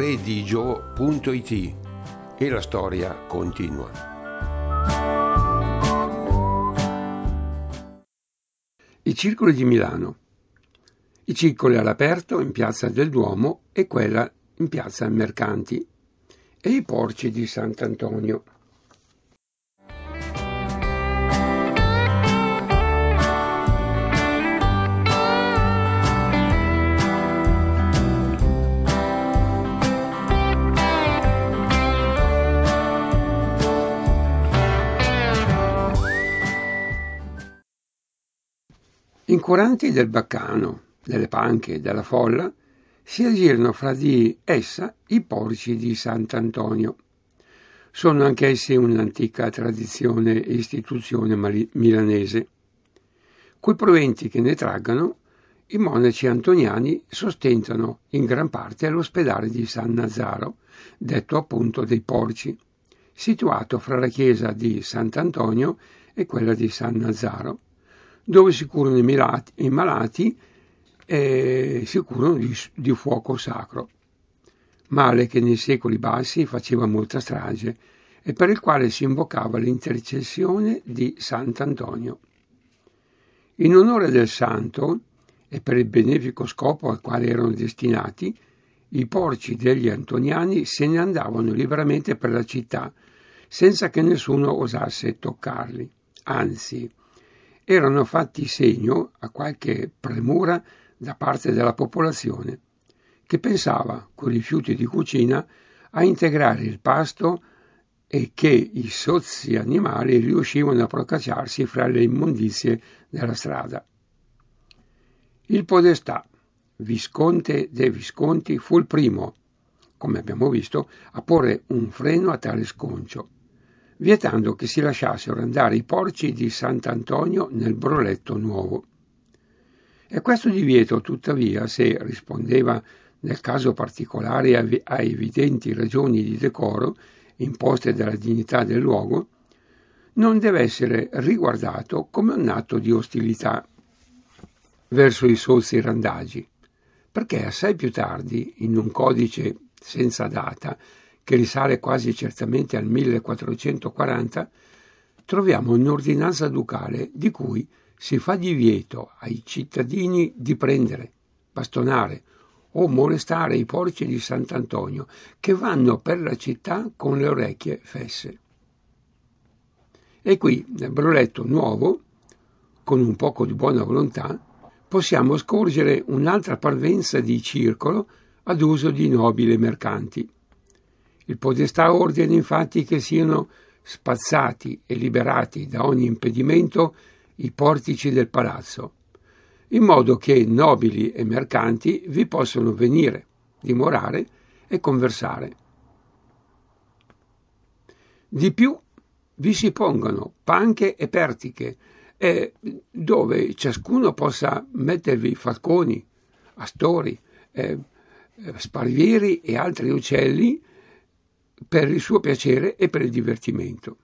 redigio.it e la storia continua. I circoli di Milano. I circoli all'aperto in piazza del Duomo e quella in piazza Mercanti e i porci di Sant'Antonio. Incuranti del baccano, delle panche e della folla, si aggirano fra di essa i porci di Sant'Antonio. Sono anch'essi un'antica tradizione e istituzione milanese. Coi proventi che ne traggano, i monaci antoniani sostentano in gran parte l'ospedale di San Nazaro, detto appunto dei porci, situato fra la chiesa di Sant'Antonio e quella di San Nazaro, dove si curano i malati e si curano di fuoco sacro. Male che nei secoli bassi faceva molta strage e per il quale si invocava l'intercessione di Sant'Antonio. In onore del santo e per il benefico scopo al quale erano destinati, i porci degli antoniani se ne andavano liberamente per la città senza che nessuno osasse toccarli. Anzi, erano fatti segno a qualche premura da parte della popolazione, che pensava, con rifiuti di cucina, a integrare il pasto e che i sozzi animali riuscivano a procacciarsi fra le immondizie della strada. Il podestà, visconte dei Visconti, fu il primo, come abbiamo visto, a porre un freno a tale sconcio, vietando che si lasciassero andare i porci di Sant'Antonio nel Broletto Nuovo. E questo divieto, tuttavia, se rispondeva nel caso particolare a evidenti ragioni di decoro imposte dalla dignità del luogo, non deve essere riguardato come un atto di ostilità verso i sozzi randagi, perché assai più tardi, in un codice senza data, che risale quasi certamente al 1440, troviamo un'ordinanza ducale di cui si fa divieto ai cittadini di prendere, bastonare o molestare i porci di Sant'Antonio che vanno per la città con le orecchie fesse. E qui, nel Broletto Nuovo, con un poco di buona volontà, possiamo scorgere un'altra parvenza di circolo ad uso di nobili mercanti. Il podestà ordina infatti che siano spazzati e liberati da ogni impedimento i portici del palazzo, in modo che nobili e mercanti vi possono venire, dimorare e conversare. Di più vi si pongono panche e pertiche, dove ciascuno possa mettervi falconi, astori, sparvieri e altri uccelli per il suo piacere e per il divertimento.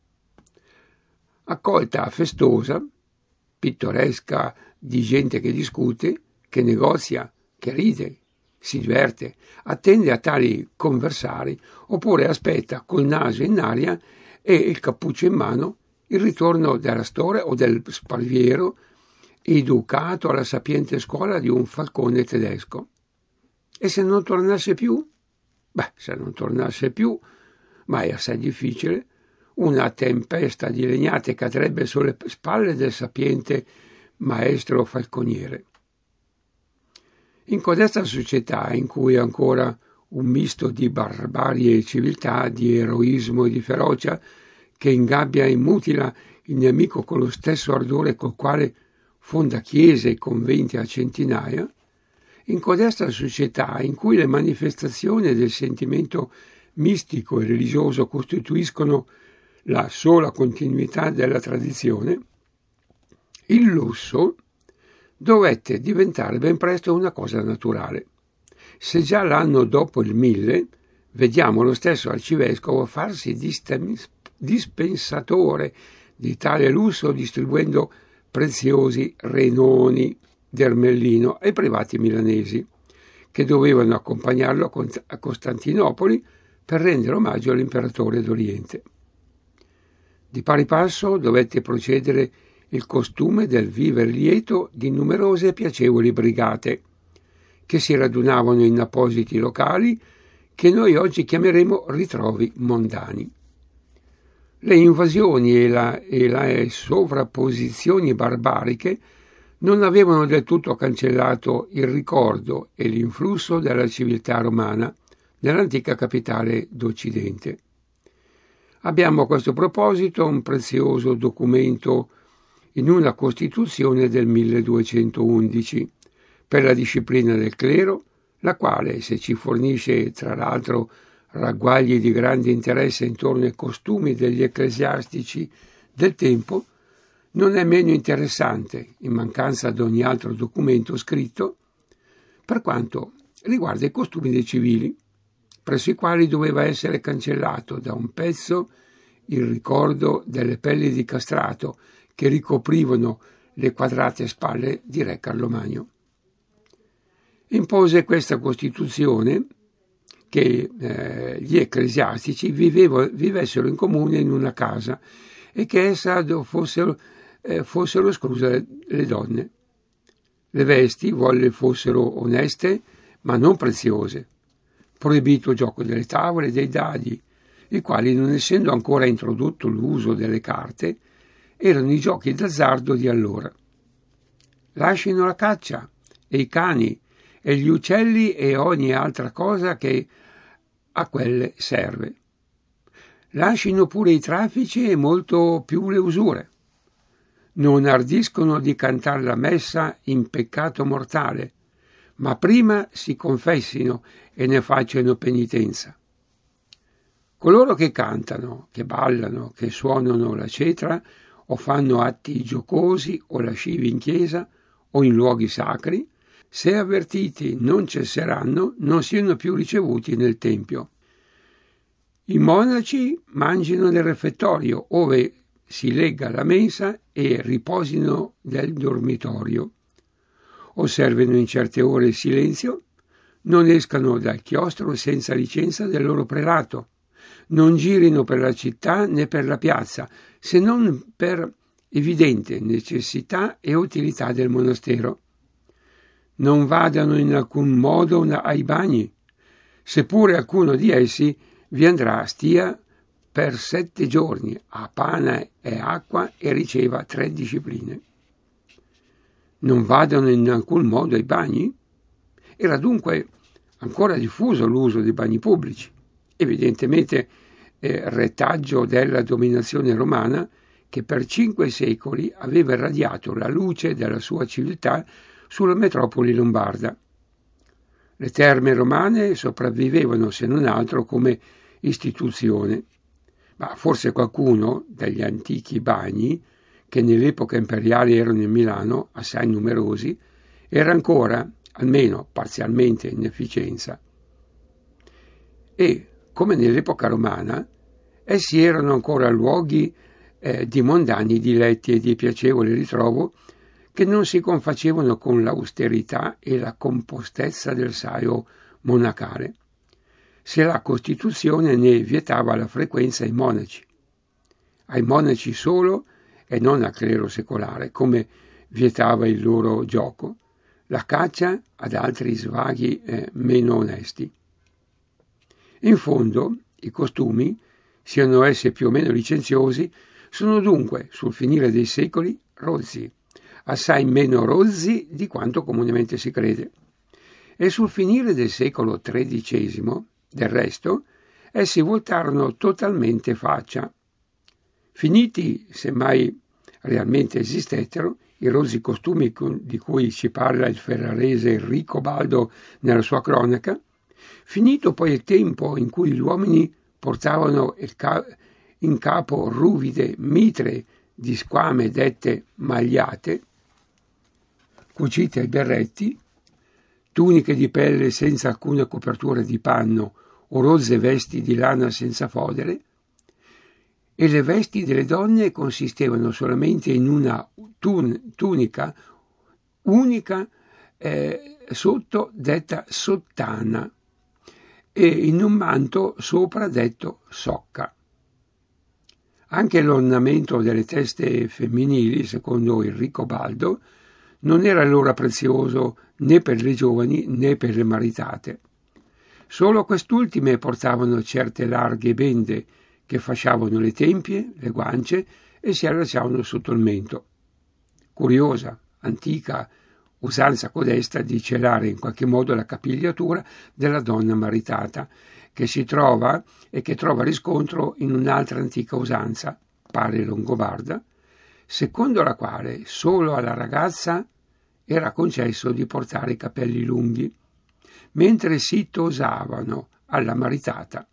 Accolta festosa, pittoresca, di gente che discute, che negozia, che ride, si diverte, attende a tali conversari oppure aspetta col naso in aria e il cappuccio in mano il ritorno dell'astore o del sparviero educato alla sapiente scuola di un falcone tedesco. E se non tornasse più? Se non tornasse più, ma è assai difficile, una tempesta di legnate cadrebbe sulle spalle del sapiente maestro falconiere. In codesta società in cui ancora un misto di barbarie e civiltà, di eroismo e di ferocia, che ingabbia e mutila il nemico con lo stesso ardore col quale fonda chiese e conventi a centinaia, in codesta società in cui le manifestazioni del sentimento mistico e religioso costituiscono la sola continuità della tradizione, il lusso dovette diventare ben presto una cosa naturale. Se già l'anno dopo il 1000 vediamo lo stesso arcivescovo farsi dispensatore di tale lusso distribuendo preziosi renoni d'ermellino ai privati milanesi, che dovevano accompagnarlo a Costantinopoli per rendere omaggio all'imperatore d'Oriente. Di pari passo dovette procedere il costume del viver lieto di numerose e piacevoli brigate, che si radunavano in appositi locali che noi oggi chiameremo ritrovi mondani. Le invasioni e le sovrapposizioni barbariche non avevano del tutto cancellato il ricordo e l'influsso della civiltà romana nell'antica capitale d'Occidente. Abbiamo a questo proposito un prezioso documento in una Costituzione del 1211 per la disciplina del clero, la quale, se ci fornisce tra l'altro ragguagli di grande interesse intorno ai costumi degli ecclesiastici del tempo, non è meno interessante, in mancanza di ogni altro documento scritto, per quanto riguarda i costumi dei civili, presso i quali doveva essere cancellato da un pezzo il ricordo delle pelli di castrato che ricoprivano le quadrate spalle di re Carlomagno. Impose questa Costituzione che gli ecclesiastici vivessero in comune in una casa e che essa fossero escluse le donne. Le vesti volle fossero oneste ma non preziose. Proibito gioco delle tavole e dei dadi, i quali, non essendo ancora introdotto l'uso delle carte, erano i giochi d'azzardo di allora. Lascino la caccia e i cani e gli uccelli e ogni altra cosa che a quelle serve. Lascino pure i traffici e molto più le usure. Non ardiscono di cantar la messa in peccato mortale, ma prima si confessino e ne facciano penitenza. Coloro che cantano, che ballano, che suonano la cetra o fanno atti giocosi o lascivi in chiesa o in luoghi sacri, se avvertiti non cesseranno, non siano più ricevuti nel tempio. I monaci mangino nel refettorio, ove si legga la mensa, e riposino nel dormitorio. Osservino in certe ore il silenzio, non escano dal chiostro senza licenza del loro prelato, non girino per la città né per la piazza, se non per evidente necessità e utilità del monastero. Non vadano in alcun modo ai bagni, seppure alcuno di essi vi andrà a stia per 7 giorni a pane e acqua e riceva 3 discipline. Non vadano in alcun modo ai bagni? Era dunque ancora diffuso l'uso dei bagni pubblici, evidentemente retaggio della dominazione romana che per 5 secoli aveva irradiato la luce della sua civiltà sulla metropoli lombarda. Le terme romane sopravvivevano se non altro come istituzione, ma forse qualcuno degli antichi bagni, che nell'epoca imperiale erano in Milano assai numerosi, era ancora, almeno parzialmente, in efficienza. E, come nell'epoca romana, essi erano ancora luoghi di mondani diletti e di piacevole ritrovo che non si confacevano con l'austerità e la compostezza del saio monacale, se la Costituzione ne vietava la frequenza ai monaci solo e non al clero secolare, come vietava il loro gioco, la caccia ad altri svaghi meno onesti. In fondo, i costumi, siano essi più o meno licenziosi, sono dunque, sul finire dei secoli, rozzi, assai meno rozzi di quanto comunemente si crede. E sul finire del secolo XIII, del resto, essi voltarono totalmente faccia. Finiti, se mai realmente esistettero, i rozzi costumi di cui ci parla il ferrarese Enrico Baldo nella sua cronaca, finito poi il tempo in cui gli uomini portavano in capo ruvide mitre di squame dette magliate, cucite ai berretti, tuniche di pelle senza alcuna copertura di panno o rozze vesti di lana senza fodere, e le vesti delle donne consistevano solamente in una tunica unica sotto detta sottana e in un manto sopra detto socca. Anche l'ornamento delle teste femminili, secondo Enrico Baldo, non era allora prezioso né per le giovani né per le maritate. Solo quest'ultime portavano certe larghe bende che fasciavano le tempie, le guance e si allacciavano sotto il mento. Curiosa, antica usanza codesta di celare in qualche modo la capigliatura della donna maritata, che si trova e che trova riscontro in un'altra antica usanza, pare longobarda, secondo la quale solo alla ragazza era concesso di portare i capelli lunghi, mentre si tosavano alla maritata,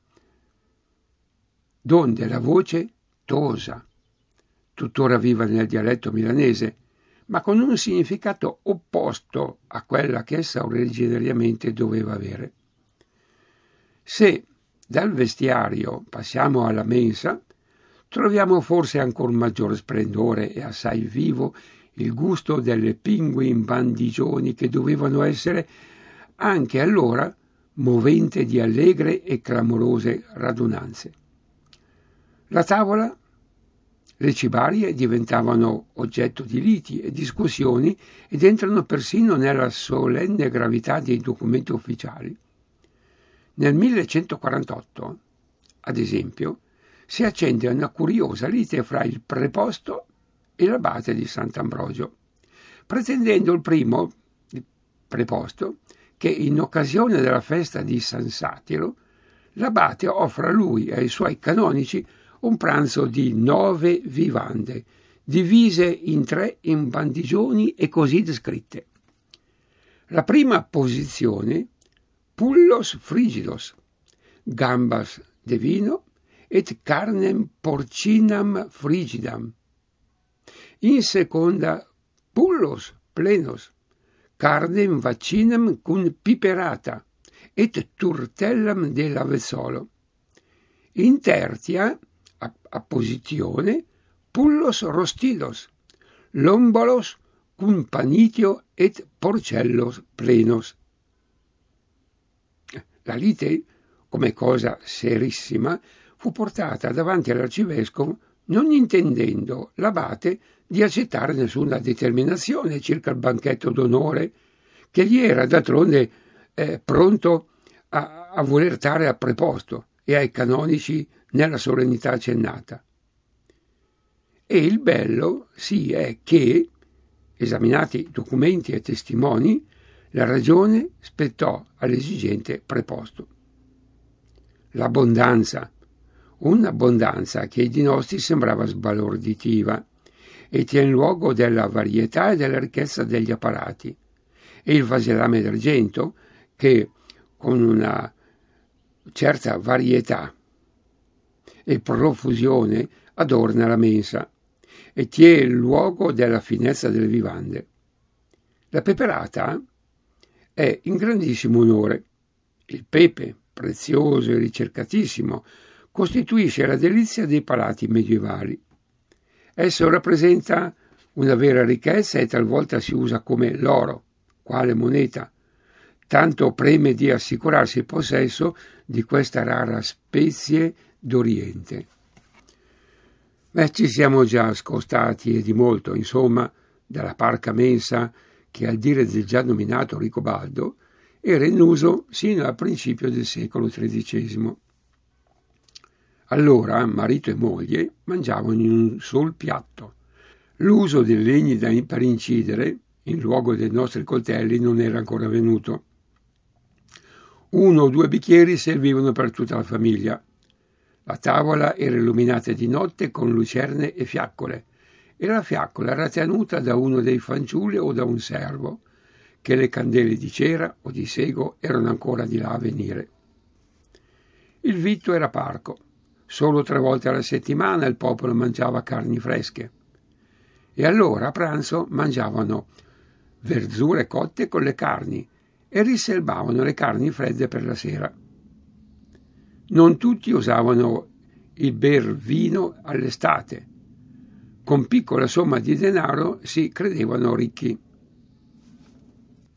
donde la voce tosa, tuttora viva nel dialetto milanese, ma con un significato opposto a quella che essa originariamente doveva avere. Se dal vestiario passiamo alla mensa, troviamo forse ancor maggior splendore e assai vivo il gusto delle pinguin bandigioni che dovevano essere anche allora movente di allegre e clamorose radunanze. La tavola, le cibarie diventavano oggetto di liti e discussioni ed entrano persino nella solenne gravità dei documenti ufficiali. Nel 1148, ad esempio, si accende una curiosa lite fra il preposto e l'abate di Sant'Ambrogio, pretendendo il primo, il preposto, che in occasione della festa di San Satiro l'abate offra a lui e ai suoi canonici un pranzo di 9 vivande, divise in 3 imbandigioni e così descritte. La prima posizione, pullos frigidos, gambas de vino et carnem porcinam frigidam. In seconda, pullos plenos, carnem vaccinam cum piperata et turtellam dell'avezzolo. In tertia apposizione, pullos rostidos, lombolos cum panitio et porcellos plenos. La lite, come cosa serissima, fu portata davanti all'arcivescovo non intendendo l'abate di accettare nessuna determinazione circa il banchetto d'onore che gli era d'altronde pronto a voler dare al preposto e ai canonici nella solennità accennata. E il bello sì è che, esaminati documenti e testimoni, la ragione spettò all'esigente preposto. L'abbondanza, un'abbondanza che ai nostri sembrava sbalorditiva e tien luogo della varietà e della ricchezza degli apparati, e il vasellame d'argento che con una certa varietà e profusione adorna la mensa e tiene il luogo della finezza delle vivande. La peperata è in grandissimo onore. Il pepe, prezioso e ricercatissimo, costituisce la delizia dei palati medievali. Esso rappresenta una vera ricchezza e talvolta si usa come l'oro, quale moneta. Tanto preme di assicurarsi il possesso di questa rara spezie d'Oriente. Ci siamo già scostati e di molto, insomma, dalla parca mensa che, al dire del già nominato Ricobaldo, era in uso sino al principio del secolo XIII. Allora marito e moglie mangiavano in un sol piatto. L'uso dei legni per incidere, in luogo dei nostri coltelli, non era ancora venuto. 1 o 2 bicchieri servivano per tutta la famiglia. La tavola era illuminata di notte con lucerne e fiaccole, e la fiaccola era tenuta da uno dei fanciulli o da un servo, che le candele di cera o di sego erano ancora di là a venire. Il vitto era parco. Solo 3 volte alla settimana il popolo mangiava carni fresche. E allora a pranzo mangiavano verdure cotte con le carni e riservavano le carni fredde per la sera. Non tutti usavano il ber vino all'estate. Con piccola somma di denaro si credevano ricchi.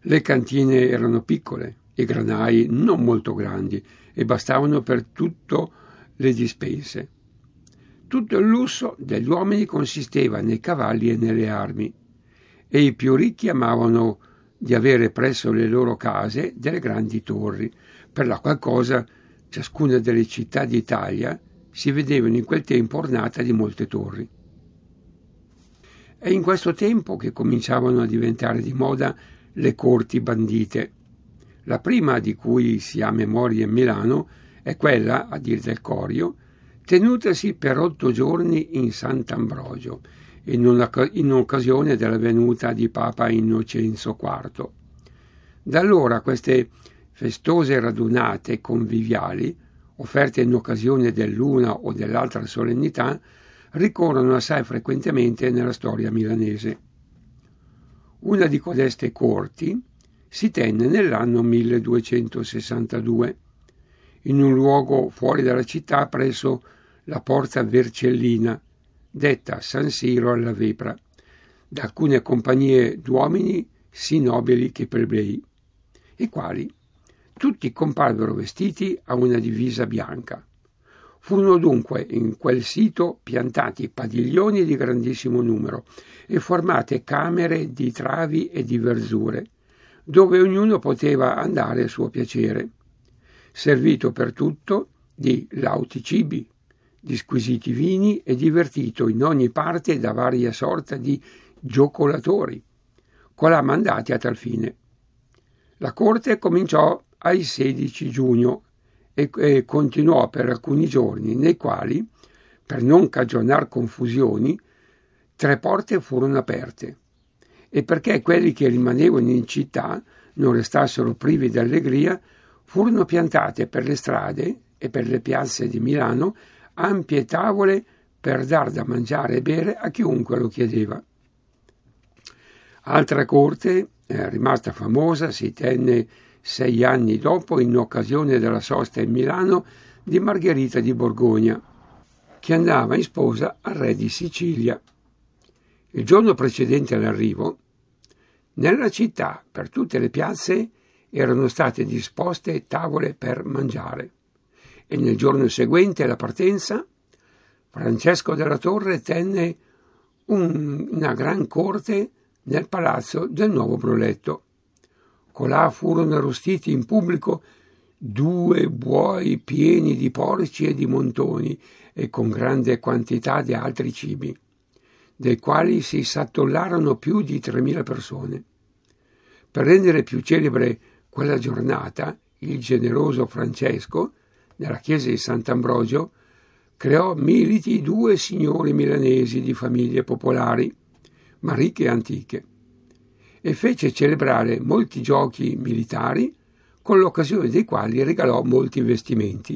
Le cantine erano piccole, i granai non molto grandi e bastavano per tutte le dispense. Tutto il lusso degli uomini consisteva nei cavalli e nelle armi, e i più ricchi amavano di avere presso le loro case delle grandi torri, per la qual cosa ciascuna delle città d'Italia si vedevano in quel tempo ornata di molte torri. È in questo tempo che cominciavano a diventare di moda le corti bandite. La prima di cui si ha memoria in Milano è quella, a dir del Corio, tenutasi per 8 giorni in Sant'Ambrogio, in occasione della venuta di Papa Innocenzo IV. Da allora queste festose radunate conviviali, offerte in occasione dell'una o dell'altra solennità, ricorrono assai frequentemente nella storia milanese. Una di codeste corti si tenne nell'anno 1262, in un luogo fuori dalla città presso la Porta Vercellina, detta San Siro alla Vepra, da alcune compagnie d'uomini sì nobili che plebei, i quali tutti comparvero vestiti a una divisa bianca. Furono dunque in quel sito piantati padiglioni di grandissimo numero e formate camere di travi e di verzure, dove ognuno poteva andare a suo piacere, servito per tutto di lauti cibi, di squisiti vini e divertito in ogni parte da varia sorta di giocolatori, colà mandati a tal fine. La corte cominciò ai 16 giugno e continuò per alcuni giorni, nei quali, per non cagionar confusioni, 3 porte furono aperte, e perché quelli che rimanevano in città non restassero privi d'allegria, furono piantate per le strade e per le piazze di Milano ampie tavole per dar da mangiare e bere a chiunque lo chiedeva. Altra corte, rimasta famosa, si tenne 6 anni dopo in occasione della sosta in Milano di Margherita di Borgogna, che andava in sposa al re di Sicilia. Il giorno precedente all'arrivo, nella città, per tutte le piazze, erano state disposte tavole per mangiare, e nel giorno seguente alla partenza, Francesco della Torre tenne una gran corte nel palazzo del nuovo Broletto. Colà furono arrostiti in pubblico 2 buoi pieni di porci e di montoni e con grande quantità di altri cibi, dei quali si s'attollarono più di 3.000 persone. Per rendere più celebre quella giornata, il generoso Francesco, nella chiesa di Sant'Ambrogio, creò militi 2 signori milanesi di famiglie popolari, ma ricche e antiche, e fece celebrare molti giochi militari, con l'occasione dei quali regalò molti vestimenti.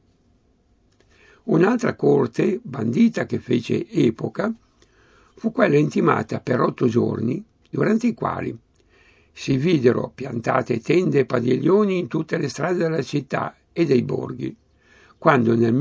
Un'altra corte bandita che fece epoca fu quella intimata per 8 giorni, durante i quali si videro piantate tende e padiglioni in tutte le strade della città e dei borghi, quando nel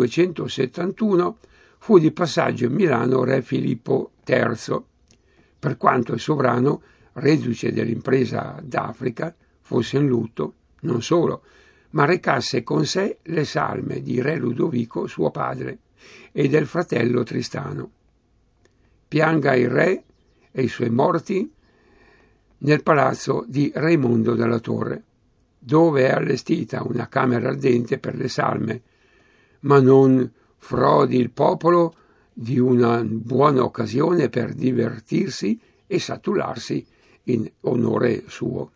1271 fu di passaggio in Milano re Filippo III, per quanto il sovrano, reduce dell'impresa d'Africa, fosse in lutto, non solo, ma recasse con sé le salme di re Ludovico, suo padre, e del fratello Tristano. Pianga il re e i suoi morti nel palazzo di Raimondo della Torre, dove è allestita una camera ardente per le salme, ma non frodi il popolo di una buona occasione per divertirsi e satullarsi in onore suo.